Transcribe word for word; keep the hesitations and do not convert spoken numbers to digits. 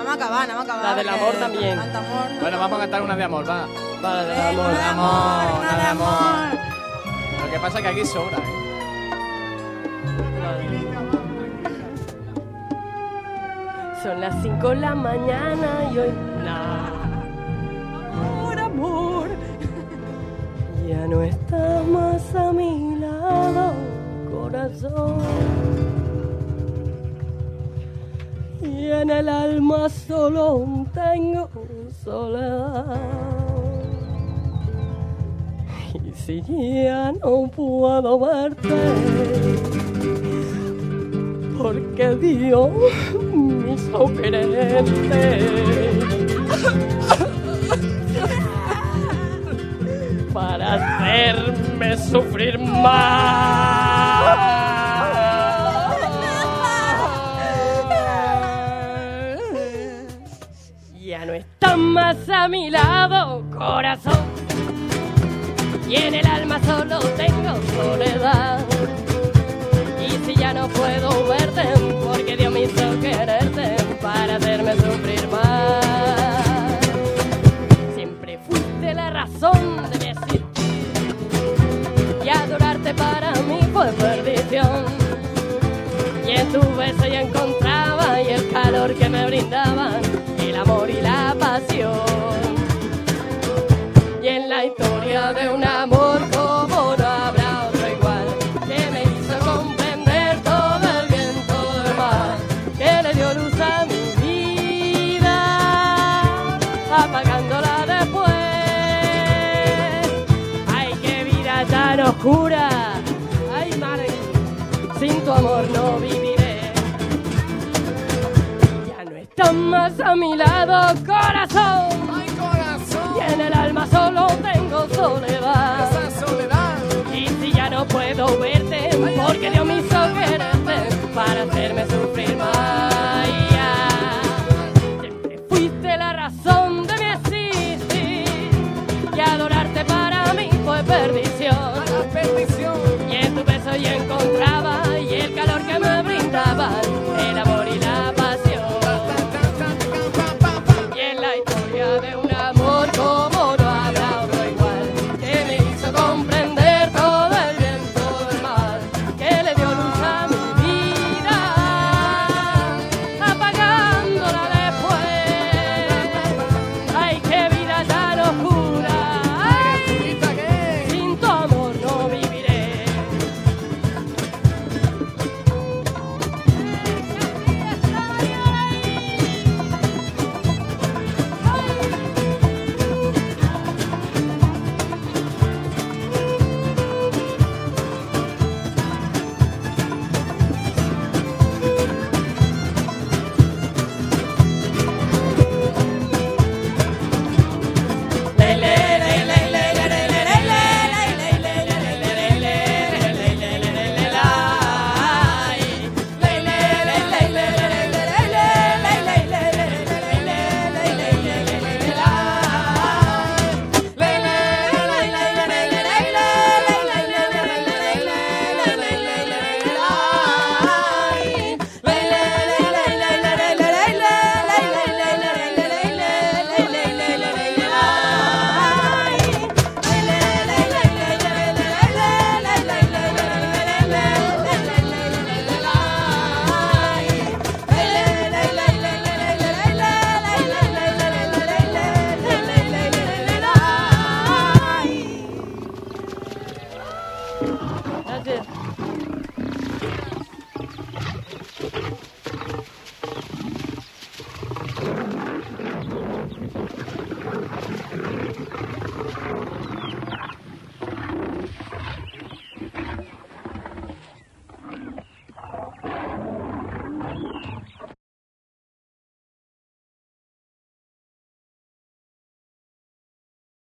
a acabar, nada más acabar. La del amor también. Tanto amor. Bueno, vamos a cantar una de amor, va. Vale, de Venga, amor. una de amor, una de amor. Lo que pasa es que aquí sobra, ¿eh? Son las cinco de la mañana y hoy nada. Amor, amor. Ya no estás más a mi lado, corazón. Y en el alma solo tengo soledad. Y si ya no puedo verte, porque Dios me hizo quererte para hacerme sufrir más. Ya no estás más a mi lado, corazón, y en el alma solo tengo soledad. Y si ya no puedo verte, porque Dios me hizo quererte para hacerme sufrir más. Siempre fuiste la razón de mi existir, y adorarte para mí fue perdición. Y en tu beso ya encontraba, y el calor que me brindaban, el amor y la pasión. Y en la historia de un amor como no habrá otro igual, que me hizo comprender todo el viento del mar, que le dio luz a mi vida, apagándola después. Ay, qué vida tan oscura, ay, madre, sin tu amor no viviré. Ya no estás más a mi lado, corazón. ¡Ay, corazón! Y en el alma solo tengo soledad. Esa soledad. Y si ya no puedo verte, porque Dios me hizo quererte para hacerme sufrir más.